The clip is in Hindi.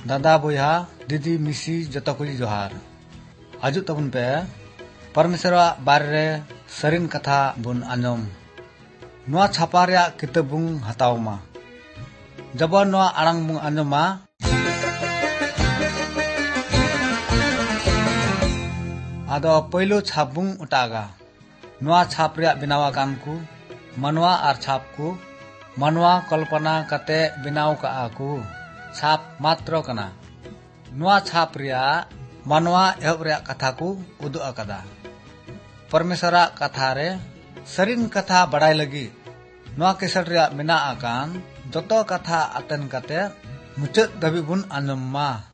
दादा बोया दीदी मिसी जतो को जोहार आजू तबन पे परमेश्वर बारे रे सरिन कथा बुन आंजम नुआ छापा रे किताब बुन हताव मा जब नुआ आड़ांग बुन आंजमा आदो पहिलो छाप बुन उटागा नुआ छाप रे बिनावा कान को मनवा आर छाप को मनवा कल्पना कते बिनाव का आकू छाप मात्र कना नुआ छाप रिया मनवा एहब रिया कथा को उदु अकदा परमेश्वरा कथा रे सरिन कथा बड़ाई लगी नुआ केसट रिया मिना आकान जतो कथा अतन कते मुचाद दबी बुन आंजम मा।